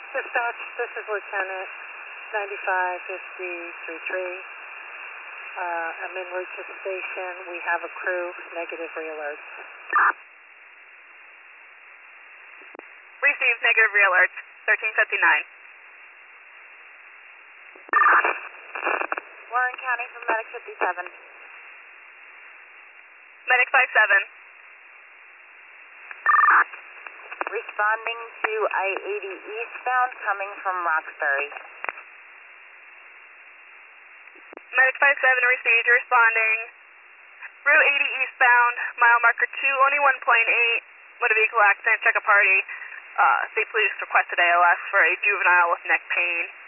Dispatch, this is Lieutenant 955033. I'm en route to the station. We have a crew, negative re-alerts. Received negative re-alerts, 1359. Warren County from Medic 57. Medic 57. Responding to I-80 eastbound coming from Roxbury. Medic 57 received, you're responding. Route 80 eastbound, mile marker 221.8, motor vehicle accident, check a party. State police requested ALS for a juvenile with neck pain.